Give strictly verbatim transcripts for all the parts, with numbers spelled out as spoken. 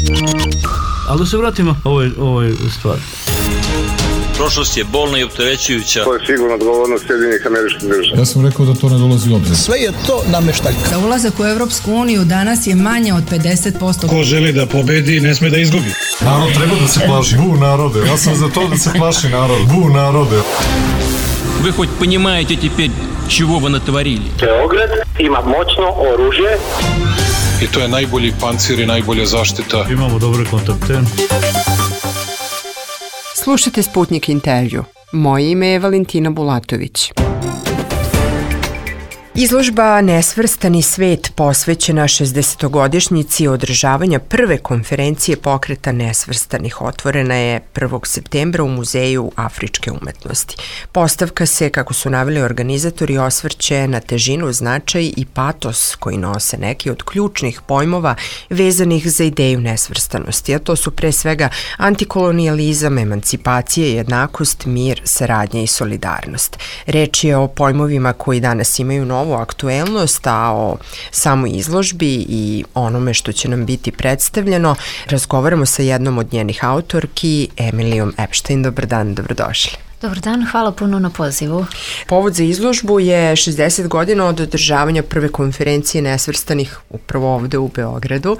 Ali da se vratimo ovoj, ovoj stvari. Prošlost je bolna i opterećujuća. To je sigurno odgovornost Sjedinjenih Američkih Država. Ja sam rekao da to ne dolazi u obzir. Sve je to nameštaljka. Za ulazak u Evropsku uniju danas je manje od pedeset posto. Ko želi da pobedi, ne sme da izgubi. Narod treba da se plaši. Bu narode. Ja sam za to da se plaši narod. Bu narode. Вы хоть понимаете теперь, чего вы натворили? Beograd ima moćno oružje. I to je najbolji pancir i najbolja zaštita. Imamo dobre kontakte. Slušajte Sputnik intervju. Moje ime je Valentina Bulatović. Izložba Nesvrstani svet posvećena šezdesetogodišnjici održavanja prve konferencije pokreta nesvrstanih otvorena je prvog septembra u Muzeju afričke umetnosti. Postavka se, kako su naveli organizatori, osvrće na težinu, značaj i patos koji nose neki od ključnih pojmova vezanih za ideju nesvrstanosti, a to su pre svega antikolonijalizam, emancipacija, jednakost, mir, saradnja i solidarnost. Reč je o pojmovima koji danas imaju novu aktuelnost, a o samoj izložbi i onome što će nam biti predstavljeno razgovaramo sa jednom od njenih autorki, Emilijom Epstein. Dobar dan, dobrodošli. Dobar dan, hvala puno na pozivu. Povod za izložbu je šezdeset godina od održavanja prve konferencije nesvrstanih upravo ovde u Beogradu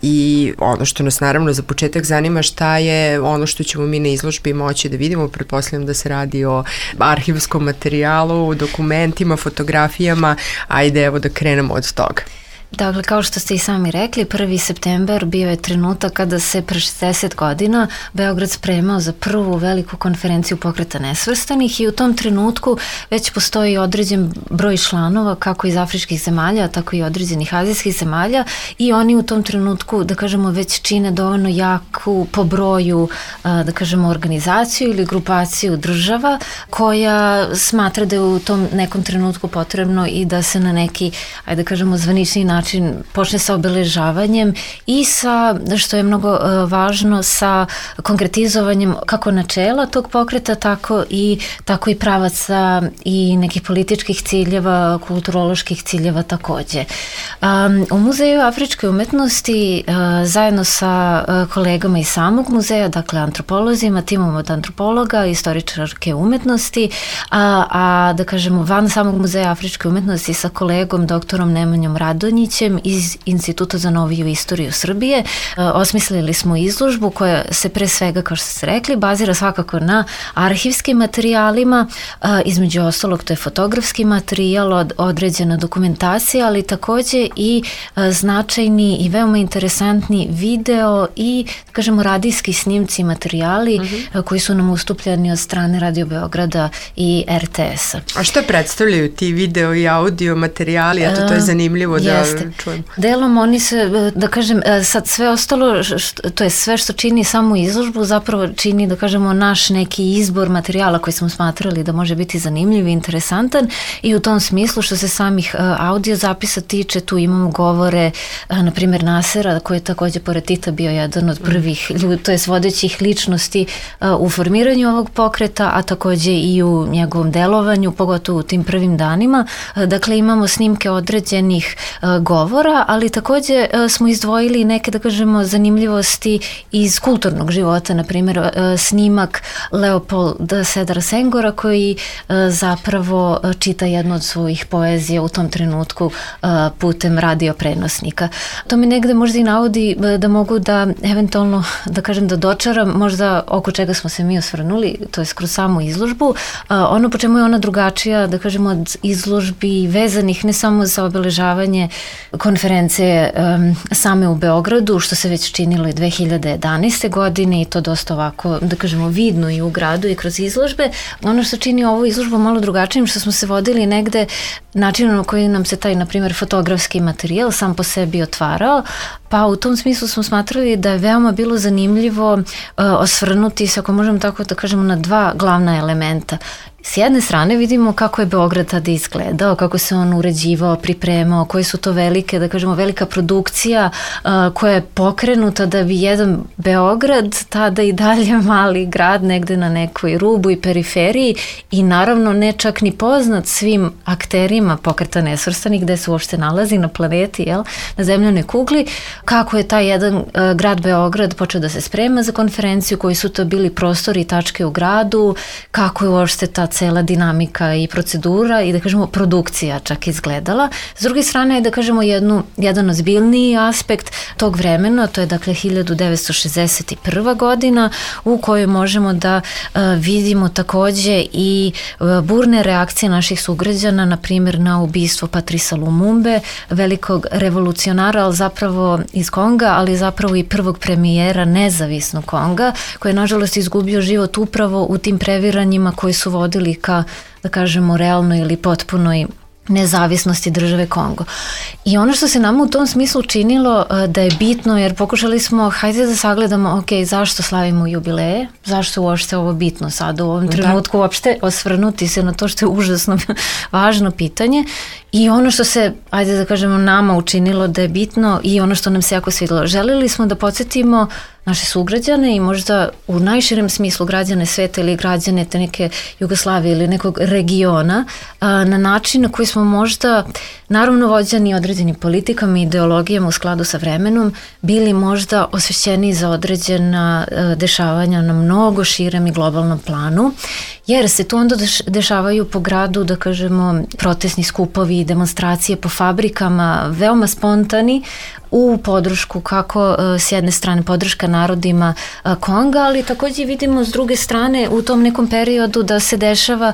i ono što nas naravno za početak zanima šta je ono što ćemo mi na izložbi moći da vidimo. Pretpostavljam da se radi o arhivskom materijalu, dokumentima, fotografijama. Ajde, evo da krenemo od toga. Dakle, kao što ste i sami rekli, prvi september bio je trenutak kada se pre šezdeset godina Beograd spremao za prvu veliku konferenciju pokreta nesvrstanih i u tom trenutku već postoji određen broj članova kako iz afričkih zemalja, tako i određenih azijskih zemalja i oni u tom trenutku, da kažemo, već čine dovoljno jaku po broju, da kažemo, organizaciju ili grupaciju država koja smatra da je u tom nekom trenutku potrebno i da se na neki, ajde da kažemo, zvanični način počne sa obeležavanjem i sa, što je mnogo uh, važno, sa konkretizovanjem kako načela tog pokreta, tako i, tako i pravaca i nekih političkih ciljeva, kulturoloških ciljeva takođe. Um, u Muzeju afričke umetnosti uh, zajedno sa uh, kolegama iz samog muzeja, dakle antropolozima, timom od antropologa, istoričarke umetnosti, a, a da kažemo van samog Muzeja afričke umetnosti sa kolegom doktorom Nemanjom Radonjićem iz Instituta za noviju istoriju Srbije. E, osmislili smo izložbu koja se pre svega, kao što ste rekli, bazira svakako na arhivskim materijalima, e, između ostalog to je fotografski materijal, od, određena dokumentacija, ali takođe i e, značajni i veoma interesantni video i, da kažemo, radijski snimci i materijali uh-huh. e, koji su nam ustupljeni od strane Radio Beograda i er te es-a. A što predstavljaju ti video i audio materijali? Eto, to je zanimljivo da Jeste. čujem. Delom oni se, da kažem, sad sve ostalo, što, to je sve što čini samu izložbu, zapravo čini, da kažemo, naš neki izbor materijala koji smo smatrali da može biti zanimljiv i interesantan i u tom smislu što se samih audio zapisa tiče, tu imamo govore, na primjer Nasera, koji je takođe pored Tita bio jedan od prvih ljudi, to je vodećih ličnosti u formiranju ovog pokreta, a takođe i u njegovom delovanju, pogotovo u tim prvim danima. Dakle, imamo snimke određenih govora, ali takođe smo izdvojili neke, da kažemo, zanimljivosti iz kulturnog života, na primjer snimak Leopolda Sedara Sengora koji zapravo čita jednu od svojih poezija u tom trenutku putem radio prenosnika. To mi negde možda i navodi da mogu da eventualno, da kažem, da dočaram možda oko čega smo se mi osvrnuli, to je kroz samu izložbu. Ono po čemu je ona drugačija, da kažemo, od izložbi vezanih ne samo za obeležavanje konferencije um, same u Beogradu, što se već činilo i dve hiljade jedanaeste. godine i to dosta ovako, da kažemo, vidno i u gradu i kroz izložbe. Ono što čini ovu izložbu malo drugačijim, što smo se vodili negde načinom na koji nam se taj, na primjer, fotografski materijal sam po sebi otvarao, pa u tom smislu smo smatrali da je veoma bilo zanimljivo uh, osvrnuti se, ako možemo tako da kažemo, na dva glavna elementa. S jedne strane vidimo kako je Beograd tada izgledao, kako se on uređivao, pripremao, koje su to velike, da kažemo, velika produkcija uh, koja je pokrenuta da bi jedan Beograd, tada i dalje mali grad negde na nekoj rubu i periferiji i naravno ne čak ni poznat svim akterima Pokreta nesvrstanih gde se uopšte nalazi na planeti, jel, na zemljanoj kugli, kako je taj jedan uh, grad Beograd počeo da se sprema za konferenciju, koji su to bili prostori i tačke u gradu, kako je uopšte ta cela dinamika i procedura i da kažemo produkcija čak izgledala. S druge strane je da kažemo jednu, jedan ozbiljniji aspekt tog vremena, to je dakle hiljadu devetsto šezdeset prva godina u kojoj možemo da uh, vidimo takođe i uh, burne reakcije naših sugrađana, na primjer na ubistvo Patrisa Lumumbe, velikog revolucionara, ali zapravo iz Konga, ali zapravo i prvog premijera nezavisnog Konga, koji je nažalost izgubio život upravo u tim previranjima koji su vodili ka, da kažemo, realnoj ili potpunoj nezavisnosti države Kongo. I ono što se nama u tom smislu činilo da je bitno, jer pokušali smo, hajde da sagledamo, ok, zašto slavimo jubileje, zašto uopšte ovo bitno sad u ovom trenutku, uopšte osvrnuti se na to što je užasno važno pitanje. I ono što se, ajde da kažemo, nama učinilo da je bitno i ono što nam se jako svidilo. Želeli smo da podsjetimo naše sugrađane i možda u najširem smislu građane sveta ili građane te neke Jugoslavije ili nekog regiona a, na način na koji smo možda, naravno vođeni određenim politikama i ideologijama u skladu sa vremenom, bili možda osvećeni za određena a, dešavanja na mnogo širem i globalnom planu, jer se tu onda dešavaju po gradu, da kažemo, protestni skupovi, demonstracije po fabrikama, veoma spontani, u podršku kako s jedne strane podrška narodima Konga, ali takođe vidimo s druge strane u tom nekom periodu da se dešava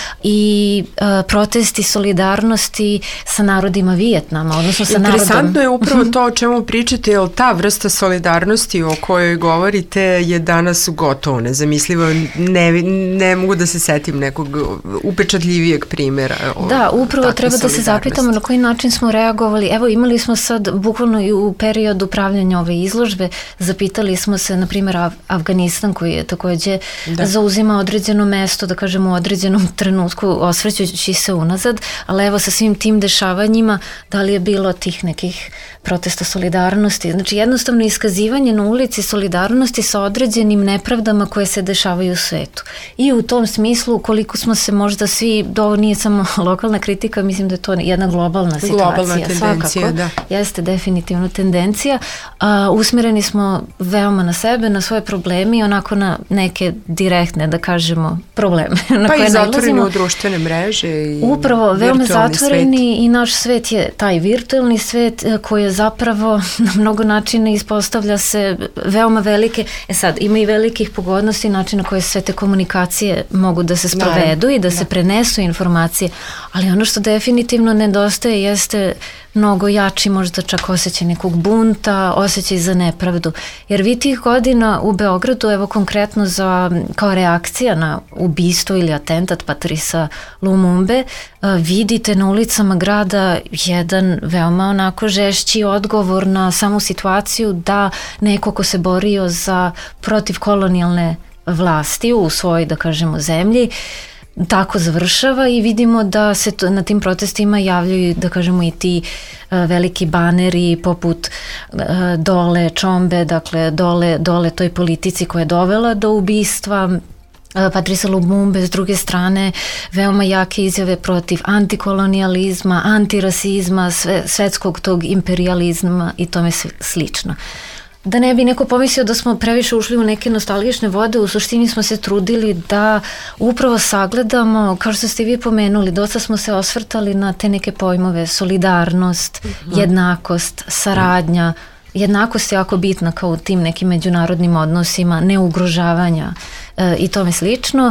i protesti solidarnosti sa narodima Vijetnama, odnosno sa narodom. Interesantno je upravo to o čemu pričate, jer ta vrsta solidarnosti o kojoj govorite je danas gotovo nezamislivo. Ne, ne mogu da se setim nekog upečatljivijeg primjera. Da, upravo treba da se zapitamo na koji način smo reagovali. Evo, imali smo sad bukvalno i u periodu pravljanja ove izložbe, zapitali smo se, na primjer, Af- Afganistan, koji je takođe da. zauzima određeno mesto, da kažemo, u određenom trenutku, osvrćući se unazad, ali evo sa svim tim dešavanjima, da li je bilo tih nekih protesta solidarnosti? Znači, jednostavno iskazivanje na ulici solidarnosti sa određenim nepravdama koje se dešavaju u svetu. I u tom smislu, koliko smo se možda svi, ovo nije samo lokalna kritika, mislim da je to jedna globalna situacija. Globalna tendencija, svakako, da. Jeste definitivno tendencija. A, usmjereni smo veoma na sebe, na svoje probleme i onako na neke direktne, da kažemo, probleme. Na pa koje i zatvoreni nalazimo. u društvene mreže i upravo, veoma zatvoreni svet. I naš svet je taj virtualni svet koji je zapravo na mnogo načina ispostavlja se veoma velike, e sad, ima i velikih pogodnosti načina koje sve te komunikacije mogu da se sprovedu i da, da se prenesu informacije, ali ono što definitivno nedostaje jeste mnogo jači možda čak osjećaj nekog bunta, osjećaj za nepravdu. Jer vi tih godina u Beogradu, evo konkretno za, kao reakcija na ubistvo ili atentat Patrisa Lumumbe, vidite na ulicama grada jedan veoma onako žešći odgovor na samu situaciju da neko ko se borio za protiv kolonijalne vlasti u svojoj, da kažemo, zemlji, tako završava i vidimo da se to, na tim protestima javljaju, da kažemo, i ti uh, veliki baneri poput uh, dole Čombe, dakle dole, dole toj politici koja je dovela do ubistva uh, Patrisa Lumumbe. S druge strane, veoma jake izjave protiv antikolonijalizma, antirasizma, sve, svetskog tog imperijalizma i tome slično. Da ne bi neko pomislio da smo previše ušli u neke nostalgične vode, u suštini smo se trudili da upravo sagledamo, kao što ste vi pomenuli, dosta smo se osvrtali na te neke pojmove, solidarnost, mm-hmm. jednakost, saradnja. Jednakost je jako bitna kao u tim nekim međunarodnim odnosima, neugrožavanja e, i tome slično.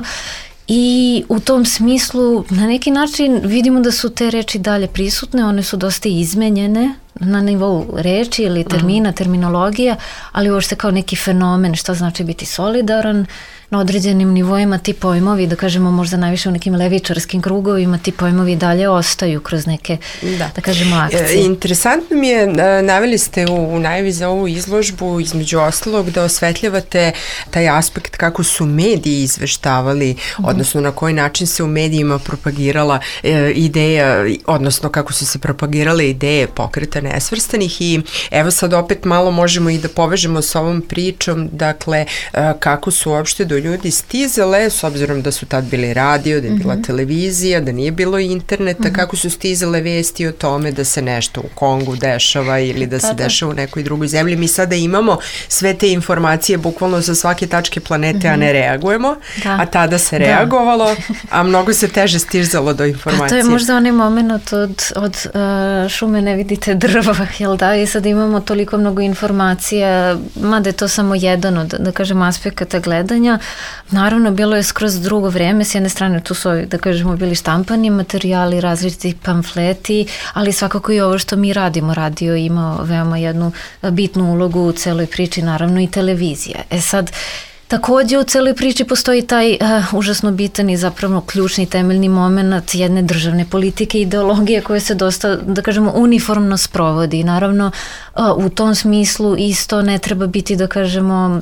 I u tom smislu na neki način vidimo da su te reči dalje prisutne, one su dosta izmenjene na nivou reči ili termina, terminologija, ali uopšte kao neki fenomen šta znači biti solidaran na određenim nivoima ti pojmovi, da kažemo možda najviše u nekim levičarskim krugovima, ti pojmovi dalje ostaju kroz neke, da, da kažemo, akcije. Interesantno mi je, naveli ste u, u najavi za ovu izložbu između ostalog da osvetljavate taj aspekt kako su mediji izveštavali, mm-hmm. odnosno na koji način se u medijima propagirala e, ideja, odnosno kako su se propagirale ideje Pokreta nesvrstanih i evo sad opet malo možemo i da povežemo s ovom pričom, dakle e, kako su uopšte do ljudi stizale, s obzirom da su tad bili radio, da je bila mm-hmm. televizija, da nije bilo interneta, mm-hmm. kako su stizale vesti o tome da se nešto u Kongu dešava ili da se da, da. dešava u nekoj drugoj zemlji. Mi sada imamo sve te informacije bukvalno sa svake tačke planete, mm-hmm. a ne reagujemo, da. a tada se reagovalo, da. a mnogo se teže stizalo do informacije. A to je možda onaj moment od, od uh, šume ne vidite drva, jel da? I sad imamo toliko mnogo informacija, mada je to samo jedan od, da kažem, aspekata gledanja. Naravno, bilo je skroz drugo vreme, s jedne strane tu su, da kažemo, bili štampani materijali, različiti pamfleti, ali svakako i ovo što mi radimo. Radio ima veoma jednu bitnu ulogu u celoj priči, naravno i televizija. E sad, takođe u celoj priči postoji taj uh, užasno bitan i zapravo ključni temeljni moment jedne državne politike i ideologije koje se dosta, da kažemo, uniformno sprovodi. Naravno, uh, u tom smislu isto ne treba biti, da kažemo,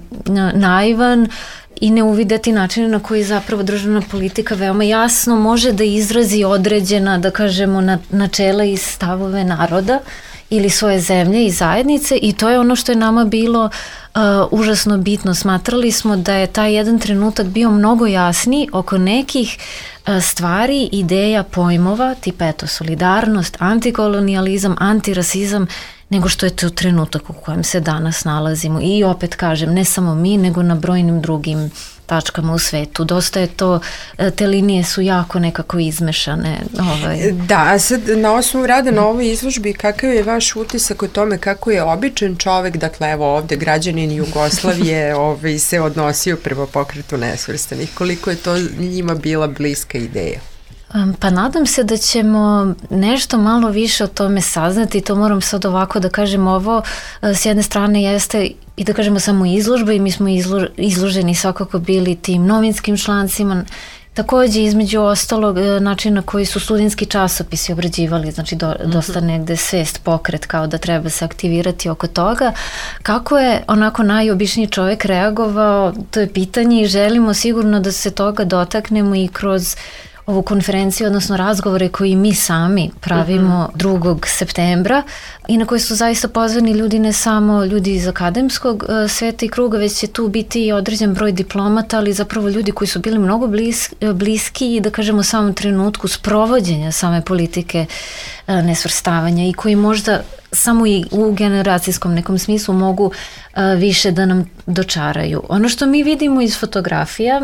naivan i ne uvideti načine na koji zapravo državna politika veoma jasno može da izrazi određena, da kažemo, na, načela i stavove naroda ili svoje zemlje i zajednice i to je ono što je nama bilo uh, užasno bitno. Smatrali smo da je taj jedan trenutak bio mnogo jasniji oko nekih uh, stvari, ideja, pojmova, tipa eto solidarnost, antikolonijalizam, antirasizam, nego što je to trenutak u kojem se danas nalazimo. I opet kažem, ne samo mi, nego na brojnim drugim tačkama u svetu. Dosta je to, te linije su jako nekako izmešane. Ovaj. Da, a sad na osnovu rada na ovoj izložbi, kakav je vaš utisak o tome kako je običan čovek, dakle evo ovde građanin Jugoslavije ovaj, se odnosio prema Pokretu nesvrstanih? Koliko je to njima bila bliska ideja? Pa nadam se da ćemo nešto malo više o tome saznati, to moram sad ovako da kažem, ovo s jedne strane jeste i da kažemo samo izložba i mi smo izlo, izloženi svakako bili tim novinskim člancima, takođe između ostalog način na koji su studentski časopisi obrađivali, znači do, dosta negde svest, pokret kao da treba se aktivirati oko toga. Kako je onako najobičniji čovjek reagovao, to je pitanje i želimo sigurno da se toga dotaknemo i kroz ovu konferenciju, odnosno razgovore koji mi sami pravimo uh-huh. drugog septembra i na koji su zaista pozvani ljudi, ne samo ljudi iz akademskog uh, sveta i kruga, već će tu biti i određen broj diplomata, ali zapravo ljudi koji su bili mnogo blis, bliski i da kažemo u samom trenutku sprovođenja same politike uh, nesvrstavanja i koji možda samo i u generacijskom nekom smislu mogu uh, više da nam dočaraju. Ono što mi vidimo iz fotografija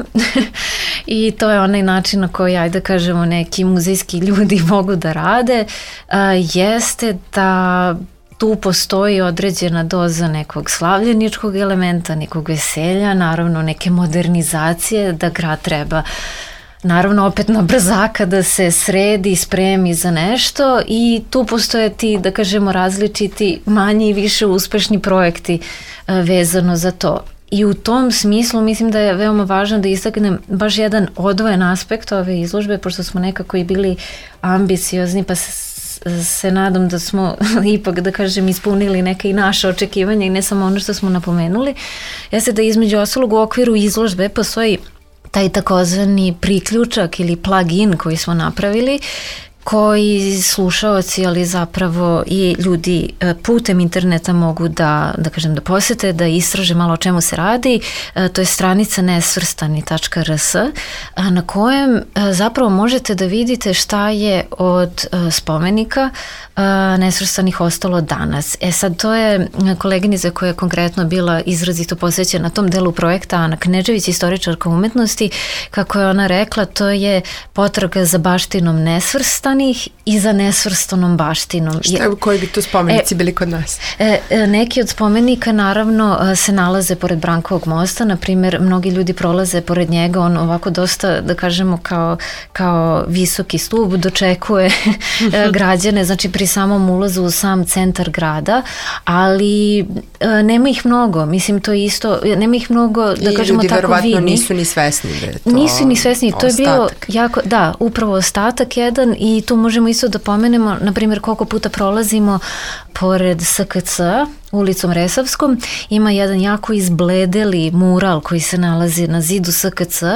i to je onaj način na koji, ajde da kažemo, neki muzejski ljudi mogu da rade, uh, jeste da tu postoji određena doza nekog slavljeničkog elementa, nekog veselja, naravno neke modernizacije, da grad treba naravno opet na brzaka da se sredi, spremi za nešto i tu postoje ti, da kažemo, različiti manji i više uspešni projekti vezano za to. I u tom smislu mislim da je veoma važno da istaknem baš jedan odvojen aspekt ove izložbe, pošto smo nekako i bili ambiciozni, pa se, se nadam da smo ipak, da kažem, ispunili neke i naše očekivanja i ne samo ono što smo napomenuli. Jeste da između ostalog u okviru izložbe postoji taj takozvani priključak ili plug-in koji smo napravili, koji slušaoci, ali zapravo i ljudi putem interneta mogu da, da kažem, da posete, da istraže malo o čemu se radi. To je stranica nesvrstani tačka r s na kojem zapravo možete da vidite šta je od spomenika nesvrstanih ostalo danas. E sad, to je koleginica koja je konkretno bila izrazito posvećena tom delu projekta, Ana Knežević, istoričarka umetnosti, kako je ona rekla, to je potraga za baštinom nesvrstanih nesvrstanih i za nesvrstanom baštinom. Šta je, koji bi to spomenici e, bili kod nas? E, neki od spomenika naravno se nalaze pored Brankovog mosta, na primjer mnogi ljudi prolaze pored njega, on ovako dosta, da kažemo, kao, kao visoki stub dočekuje građane, znači pri samom ulazu u sam centar grada, ali e, nema ih mnogo, mislim to isto, nema ih mnogo, da I kažemo ljudi tako vidni. nisu ni svesni da je to Nisu ni svesni, to je bilo ostatak. jako, da, upravo ostatak jedan i tu možemo isto da pomenemo, na primjer, koliko puta prolazimo pored S K C, ulicom Resavskom, ima jedan jako izbledeli mural koji se nalazi na zidu S K C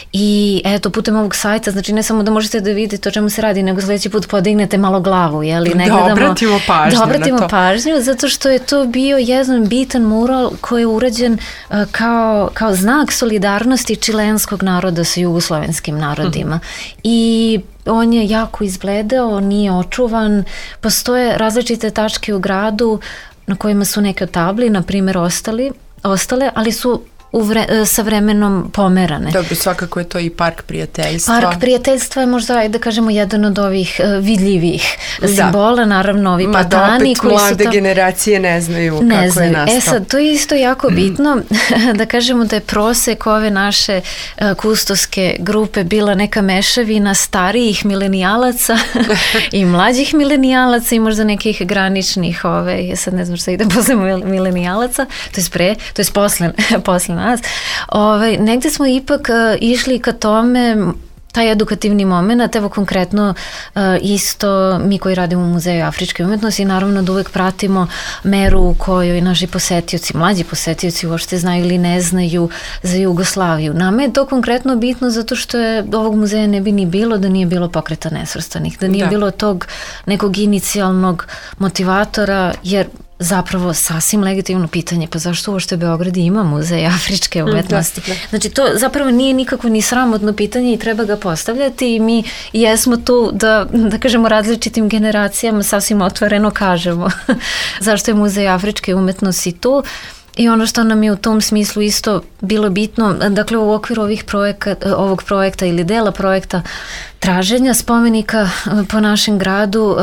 i eto, putem ovog sajta, znači ne samo da možete da vidite o čemu se radi, nego sljedeći put podignete malo glavu, jeli? Ne da gledamo, obratimo pažnju da obratimo na to. pažnju, zato što je to bio jedan bitan mural koji je urađen uh, kao, kao znak solidarnosti čilenskog naroda sa jugoslovenskim narodima. Mm-hmm. I on je jako izbledeo, nije očuvan, postoje različite tačke u gradu na kojima su neke od tabli, na primjer, ostali, ostale, ali su u vre, sa vremenom pomerane. Dobro, svakako je to i park prijateljstva. Park prijateljstva je možda, da kažemo, jedan od ovih uh, vidljivih da. simbola, naravno ovi Ma platani. Da, opet mlade tam... generacije ne znaju ne kako znaju. je nastao. E sad, to je isto jako bitno, da kažemo da je prosek ove naše uh, kustoske grupe bila neka mešavina starijih milenijalaca i mlađih milenijalaca i možda nekih graničnih, ove, ja sad ne znam šta ide posle milenijalaca, to je pre, to je posle, posle nas. Ove, negde smo ipak uh, išli ka tome, taj edukativni moment, evo konkretno uh, isto mi koji radimo u Muzeju afričke umetnosti, naravno da uvek pratimo meru u kojoj naši posetioci, mlađi posetioci uopšte znaju ili ne znaju za Jugoslaviju. Nama je to konkretno bitno zato što je ovog muzeja ne bi ni bilo da nije bilo pokreta nesvrstanih, da nije da. bilo tog nekog inicijalnog motivatora, jer zapravo sasvim legitimno pitanje, pa zašto uopšte Beograd ima muzej afričke umetnosti? Da, da. Znači to zapravo nije nikako ni sramotno pitanje i treba ga postavljati i mi jesmo tu da, da kažemo različitim generacijama sasvim otvoreno kažemo zašto je muzej afričke umetnosti tu. I ono što nam je u tom smislu isto bilo bitno, dakle u okviru ovih projekta, ovog projekta ili dela projekta traženja spomenika po našem gradu,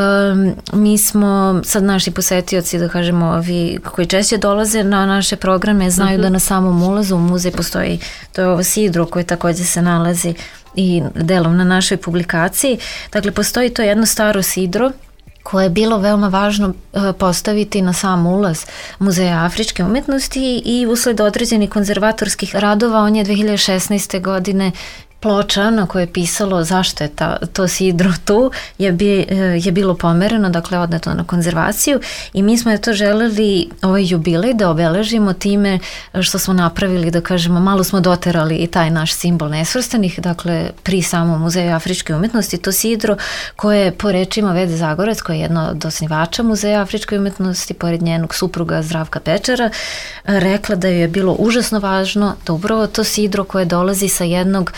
mi smo sad naši posetioci, da kažemo ovi koji češće dolaze na naše programe, znaju uh-huh. da na samom ulazu u muzej postoji, to je ovo sidro koje također se nalazi i delom na našoj publikaciji. Dakle, postoji to jedno staro sidro koje je bilo veoma važno postaviti na sam ulaz Muzeja afričke umetnosti i usled određenih konzervatorskih radova on je dve hiljade šesnaeste. godine ploča na kojoj je pisalo zašto je ta, to sidro tu je, bi, je bilo pomereno, dakle odneto na konzervaciju i mi smo je to želeli ovaj jubilej da obeležimo time što smo napravili, da kažemo, malo smo doterali i taj naš simbol nesvrstanih, dakle pri samom Muzeju afričke umetnosti, to sidro koje je po rečima Vede Zagorac, koja je jedna od osnivača Muzeja afričke umetnosti, pored njenog supruga Zdravka Pečara, rekla da je bilo užasno važno da upravo to sidro koje dolazi sa jednog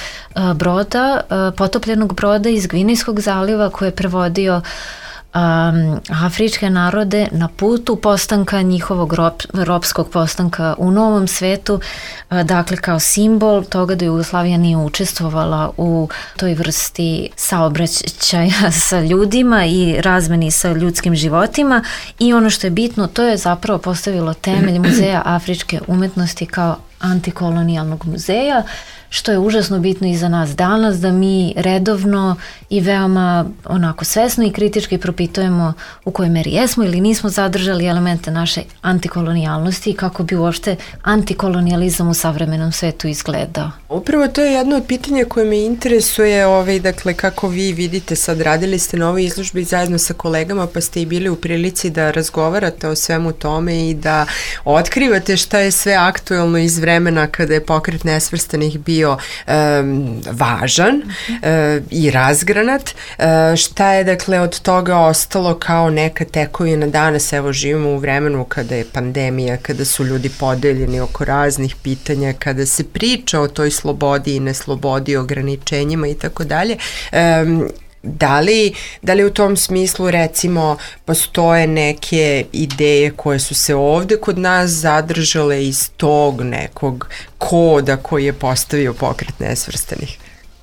broda, potopljenog broda iz Gvinejskog zaliva koji je prevodio um, afričke narode na putu postanka njihovog rob, ropskog postanka u Novom svetu, dakle kao simbol toga da Jugoslavija nije učestvovala u toj vrsti saobraćaja sa ljudima i razmeni sa ljudskim životima i ono što je bitno, to je zapravo postavilo temelj Muzeja afričke umetnosti kao antikolonijalnog muzeja, što je užasno bitno i za nas danas, da mi redovno i veoma onako svesno i kritički propitujemo u kojoj meri jesmo ili nismo zadržali elemente naše antikolonijalnosti i kako bi uopšte antikolonijalizam u savremenom svetu izgledao. Upravo to je jedno od pitanja koje me interesuje, ovaj, dakle, kako vi vidite, sad radili ste na ovoj izložbi zajedno sa kolegama, pa ste i bili u prilici da razgovarate o svemu tome i da otkrivate šta je sve aktuelno iz vremena kada je pokret nesvrstanih bio Um, važan uh, i razgranat. Uh, šta je dakle od toga ostalo kao neka tekovina danas? Evo živimo u vremenu kada je pandemija, kada su ljudi podeljeni oko raznih pitanja, kada se priča o toj slobodi i neslobodi, ograničenjima i tako dalje. Um, Da li, da li u tom smislu recimo postoje neke ideje koje su se ovde kod nas zadržale iz tog nekog koda koji je postavio pokret nesvrstanih?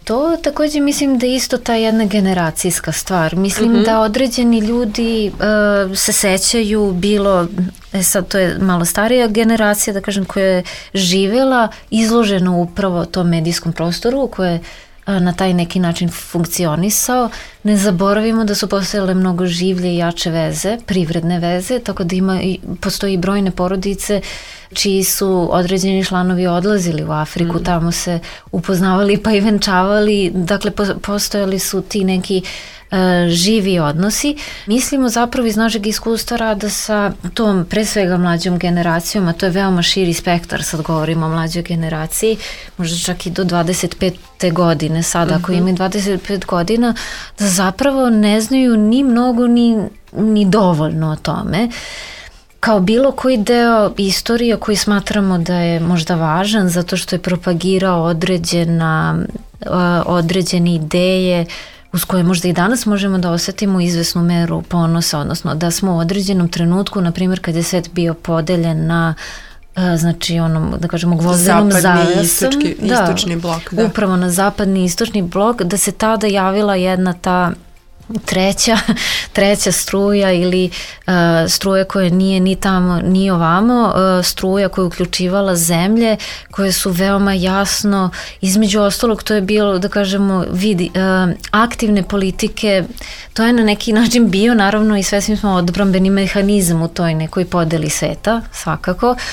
to takođe mislim da je isto ta jedna generacijska stvar. Mislim mm-hmm. da određeni ljudi uh, se sećaju bilo, e sad to je malo starija generacija, da kažem, koja je živela izloženo upravo tom medijskom prostoru, koja je na taj neki način funkcionisao. Ne zaboravimo da su postojale mnogo življe i jače veze, privredne veze, tako da ima, postoji brojne porodice čiji su određeni članovi odlazili u Afriku, mm. tamo se upoznavali pa i venčavali, dakle postojali su ti neki uh, živi odnosi. Mislimo zapravo iz našeg iskustva rada sa tom pre svega mlađom generacijom, a to je veoma širi spektar, sad govorimo o mlađoj generaciji, možda čak i do dvadeset pete godine sada, ako mm-hmm. imaju dvadeset pet godina, da zapravo ne znaju ni mnogo ni, ni dovoljno o tome. Kao bilo koji deo istorije koji smatramo da je možda važan zato što je propagirao određena, određene ideje uz koje možda i danas možemo da osetimo izvesnu meru ponosa, odnosno da smo u određenom trenutku, na primjer kad je svet bio podeljen na znači onom, da kažemo, gvozdenom zavesom, istočki, da, istočni blok, da. Upravo na zapadni i istočni blok, da se tada javila jedna ta treća, treća struja ili uh, struja koja nije ni tamo ni ovamo, uh, struja koja je uključivala zemlje koje su veoma jasno, između ostalog to je bilo, da kažemo, vidi, uh, aktivne politike, to je na neki način bio naravno i svesni smo odbrambeni mehanizam u toj nekoj podeli sveta, svakako, uh,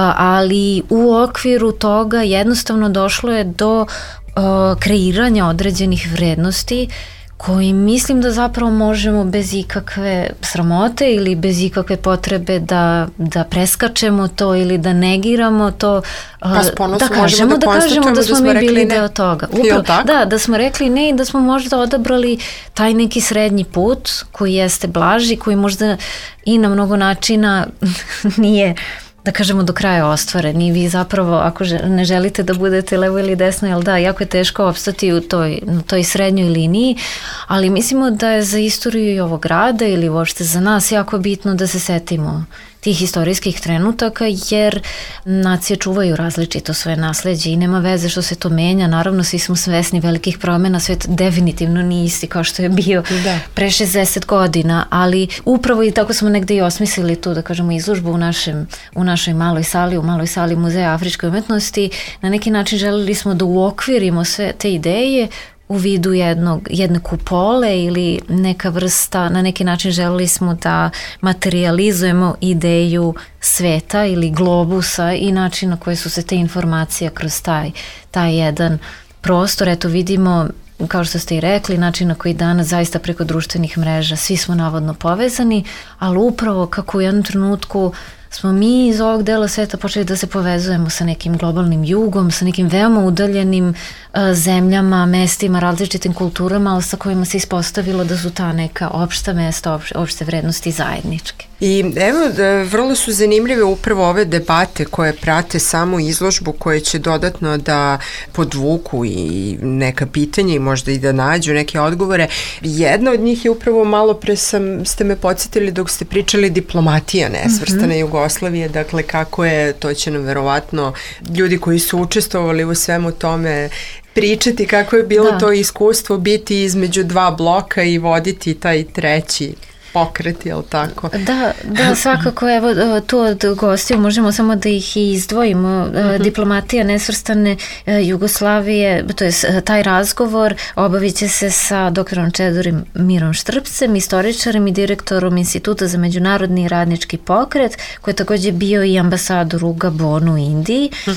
ali u okviru toga jednostavno došlo je do uh, kreiranja određenih vrednosti koji mislim da zapravo možemo bez ikakve sramote ili bez ikakve potrebe da, da preskačemo to ili da negiramo to, pa da kažemo da, da kažemo da smo, da smo mi bili deo toga. Upravo, da, da smo rekli ne i da smo možda odabrali taj neki srednji put koji jeste blaži, koji možda i na mnogo načina nije, da kažemo, do kraja ostvaren i vi zapravo ako ne želite da budete levo ili desno, jel da, jako je teško opstati u toj, na toj srednjoj liniji, ali mislimo da je za istoriju i ovog grada ili uopšte za nas jako bitno da se setimo tih istorijskih trenutaka, jer nacije čuvaju različito svoje nasleđe i nema veze što se to menja. Naravno, svi smo svesni velikih promjena, svet definitivno nije isti kao što je bio da. pre šezdeset godina, ali upravo i tako smo negde i osmislili tu, da kažemo, izložbu u, našem, u našoj maloj sali, u maloj sali Muzeja afričke umetnosti. Na neki način želeli smo da uokvirimo sve te ideje u vidu jednog, jedne kupole ili neka vrsta, na neki način želeli smo da materializujemo ideju sveta ili globusa i način na koji su se te informacije kroz taj, taj jedan prostor. Eto vidimo, kao što ste i rekli, način na koji danas zaista preko društvenih mreža svi smo navodno povezani, ali upravo kako u jednom trenutku smo mi iz ovog dela sveta počeli da se povezujemo sa nekim globalnim jugom, sa nekim veoma udaljenim uh, zemljama, mestima, različitim kulturama, ali sa kojima se ispostavilo da su ta neka opšta mesta, opšte, opšte vrednosti zajedničke. I evo, vrlo su zanimljive upravo ove debate koje prate samu izložbu, koje će dodatno da podvuku i neka pitanja i možda i da nađu neke odgovore. Jedna od njih je upravo, malo pre sam, ste me podsjetili dok ste pričali, diplomatija nesvrstane mm-hmm. Jugoslavije, dakle kako je, to će nam verovatno ljudi koji su učestvovali u svemu tome pričati kako je bilo da. to iskustvo biti između dva bloka i voditi taj treći pokret, jel tako? Da, da, svakako, evo, tu od gostiju možemo samo da ih i izdvojimo. Mm-hmm. Diplomatija nesvrstane Jugoslavije, to je taj razgovor obavit će se sa doktorom Čedorim Mirom Štrpcem, istoričarem i direktorom Instituta za međunarodni i radnički pokret, koji je također bio i ambasador u Gabonu u Indiji, mm.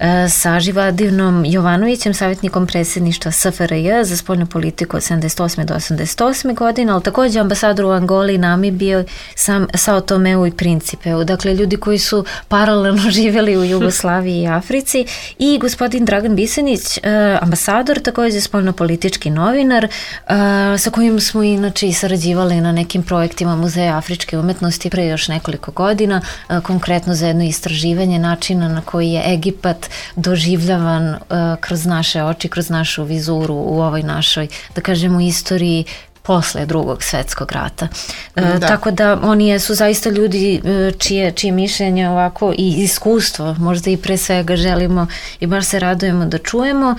sa Živadinom Jovanovićem, savjetnikom predsjedništva S F R J za spoljnu politiku od sedamdeset osme do osamdeset osme godine, ali također ambasador u Angoli, Namibiji, sam Sao Tomeu i Principeu. Dakle, ljudi koji su paralelno živjeli u Jugoslaviji i Africi, i gospodin Dragan Bisenić, ambasador, također spoljno-politički novinar, sa kojim smo inače i sarađivali na nekim projektima Muzeja afričke umetnosti pre još nekoliko godina, konkretno za jedno istraživanje načina na koji je Egipat doživljavan kroz naše oči, kroz našu vizuru u ovoj našoj, da kažemo, istoriji posle drugog svetskog rata. E, da. Tako da oni jesu zaista ljudi čije, čije mišljenje ovako i iskustvo možda i pre svega želimo i baš se radujemo da čujemo.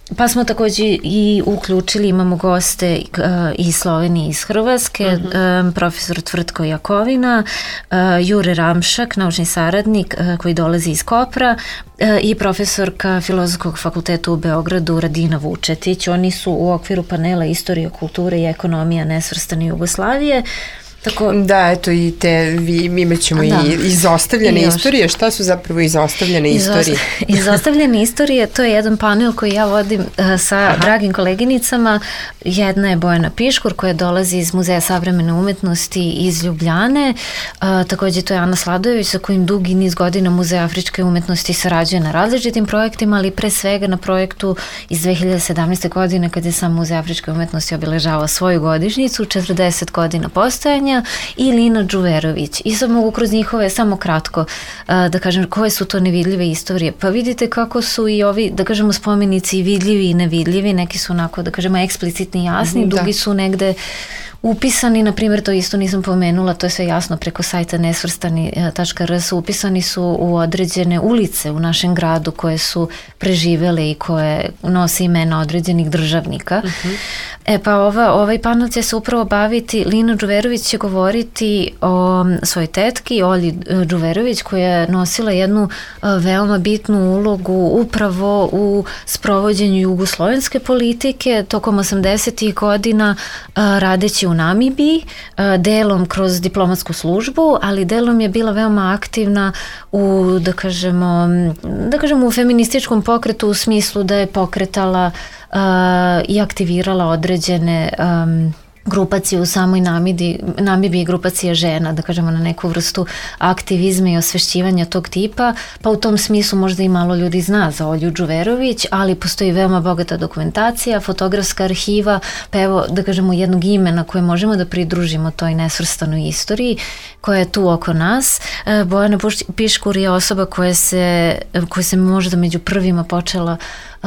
Pa smo takođe i uključili, imamo goste uh, iz Slovenije i iz Hrvatske, uh-huh. um, profesor Tvrtko Jakovina, uh, Jure Ramšak, naučni saradnik uh, koji dolazi iz Kopra uh, i profesorka Filozofskog fakulteta u Beogradu Radina Vučetić. Oni su u okviru panela Istorija, kulture i ekonomija nesvrstane Jugoslavije. Tako, da, eto i te, vi, imat ćemo da. i izostavljene I istorije. Šta su zapravo izostavljene Izosta, istorije? Izostavljene istorije, to je jedan panel koji ja vodim uh, sa Aha. dragim koleginicama. Jedna je Bojana Piškur koja dolazi iz Muzeja savremene umetnosti iz Ljubljane. Uh, takođe to je Ana Sladojević sa kojim dugi niz godina Muzej afričke umetnosti sarađuje na različitim projektima, ali pre svega na projektu iz dve hiljade sedamnaeste. godine kad je sam Muzej afričke umetnosti obeležavao svoju godišnjicu, četrdeset godina postojanja, i Lina Đuverović. I sad mogu kroz njihove, samo kratko, da kažem, koje su to nevidljive istorije. Pa vidite kako su i ovi, da kažemo, spomenici vidljivi i nevidljivi, neki su onako, da kažemo, eksplicitni, jasni, da. Drugi su negde upisani, na primjer, to isto nisam pomenula, to je sve jasno preko sajta nesvrstani tačka r s, upisani su u određene ulice u našem gradu koje su preživele i koje nose imena određenih državnika. Uh-huh. E pa ova, ovaj panel će se upravo baviti, Lina Đuverović će govoriti o svojoj tetki, Olji Đuverović, koja je nosila jednu veoma bitnu ulogu upravo u sprovođenju jugoslovenske politike tokom osamdesetih godina, radeći u Namibiji, delom kroz diplomatsku službu, ali delom je bila veoma aktivna u, da kažemo, da kažemo u feminističkom pokretu u smislu da je pokretala uh, i aktivirala određene um, grupacije u samoj Namibiji, Namibiji grupacija žena, da kažemo na neku vrstu aktivizma i osvešćivanja tog tipa, pa u tom smislu možda i malo ljudi zna za Olju Đuverović, ali postoji veoma bogata dokumentacija, fotografska arhiva, pa evo da kažemo jednog imena koje možemo da pridružimo toj nesvrstanoj istoriji koja je tu oko nas. Bojana Piškur je osoba koja se, koja se možda među prvima počela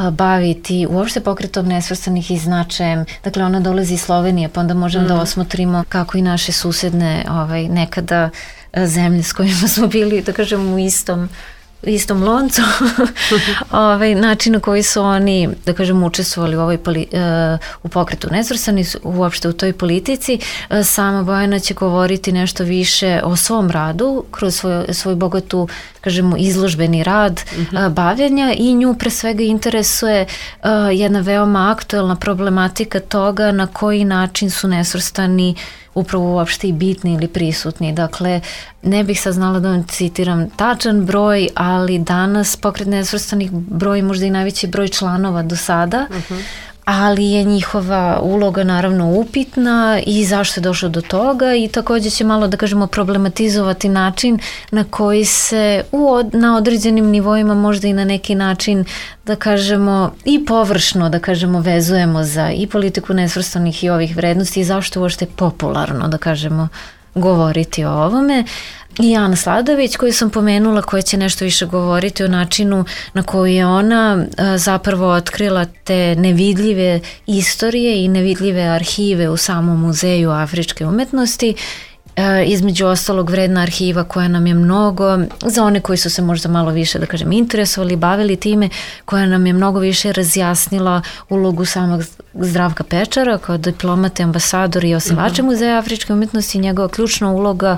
baviti uopšte pokretom nesvrstanih i značajem. Dakle, ona dolazi iz Slovenije, pa onda možemo mm. da osmotrimo kako i naše susedne ovaj, nekada zemlje s kojima smo bili, da kažem, u istom istom loncu, ovaj, način na koji su oni, da kažem, učestvovali u, ovoj poli, uh, u pokretu nesvrstani, uopšte u toj politici. Uh, sama Bojana će govoriti nešto više o svom radu, kroz svoj, svoj bogatu, kažemo, izložbeni rad, uh-huh. uh, bavljenja, i nju pre svega interesuje uh, jedna veoma aktuelna problematika toga na koji način su nesvrstani upravo uopšte i bitni ili prisutni. Dakle, ne bih sad znala da vam citiram tačan broj, ali danas pokret nesvrstanih broj možda i najveći broj članova do sada, uh-huh. ali je njihova uloga naravno upitna i zašto je došlo do toga, i takođe će malo, da kažemo, problematizovati način na koji se u od, na određenim nivoima možda i na neki način, da kažemo, i površno, da kažemo, vezujemo za i politiku nesvrstanih i ovih vrednosti i zašto uopšte popularno, da kažemo, govoriti o ovome. I Ana Sladojević, koju sam pomenula, koja će nešto više govoriti o načinu na koji je ona a, zapravo otkrila te nevidljive istorije i nevidljive arhive u samom Muzeju afričke umetnosti. E, između ostalog, vredna arhiva koja nam je mnogo, za one koji su se možda malo više, da kažem, interesovali, bavili time, koja nam je mnogo više razjasnila ulogu samog Zdravka Pečara kao diplomate, ambasador i osnivača Muzeja afričke umetnosti i njegova ključna uloga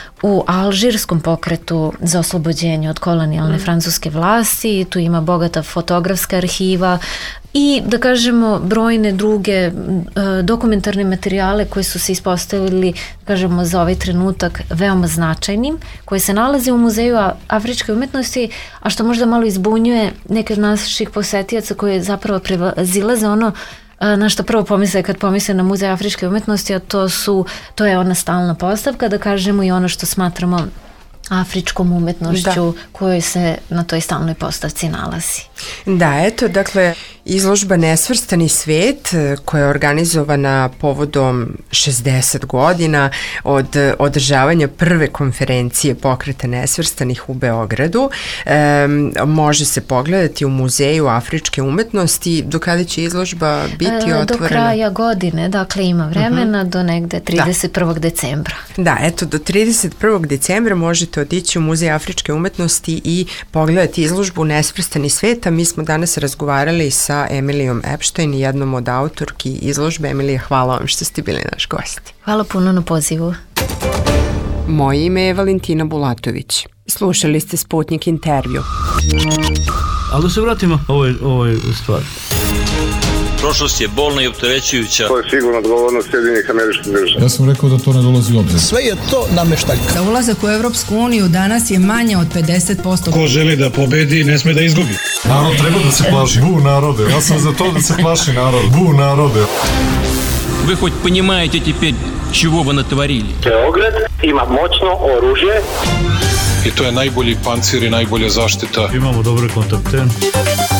u alžirskom pokretu za oslobođenje od kolonijalne mm. francuske vlasti. Tu ima bogata fotografska arhiva i, da kažemo, brojne druge uh, dokumentarne materijale koji su se ispostavili, da kažemo, za ovaj trenutak veoma značajnim, koji se nalaze u Muzeju afričke umetnosti, a što možda malo izbunjuje neke od naših posetijaca koji zapravo prevazilaze ono na što prvo pomisle kad pomisle na Muzej afričke umetnosti, a to su, to je ona stalna postavka, da kažemo, i ono što smatramo afričkom umetnošću, da, kojoj se na toj stalnoj postavci nalazi. Da, eto, dakle, izložba Nesvrstani svet, koja je organizovana povodom šezdeset godina od održavanja prve konferencije pokreta nesvrstanih u Beogradu, e, može se pogledati u Muzeju afričke umetnosti. Do kada će izložba biti e, otvorena? Do kraja godine, dakle ima vremena, uh-huh. do negde trideset prvog decembra. Da, eto, do trideset prvog decembra možete otići u Muzej afričke umetnosti i pogledati izložbu Nesvrstani svet. mi smo danas razgovarali sa Emilijom Epstein, jednom od autorki izložbe. Emilija, hvala vam što ste bili naš gost. Hvala puno na pozivu. Moje ime je Valentina Bulatović. Slušali ste Sputnik intervju. Ali da se vratimo ovoj, ovoj stvari. Prošlost je bolna i opterećujuća. To je sigurno odgovornost Sjedinjenih Američkih Država. Ja sam rekao da to ne dolazi u obzir. Sve je to nameštaljka. Za ulazak u Evropsku uniju danas je manje od pedeset posto. Ko želi da pobedi, ne sme da izgubi. Narod treba da se plaši. Bu narode, ja sam za to da se plaši narod. Bu narode. Вы хоть понимаете теперь, чего вы натворили? Beograd ima moćno oružje. I to je najbolji pancir i najbolja zaštita. Imamo dobre kontakte.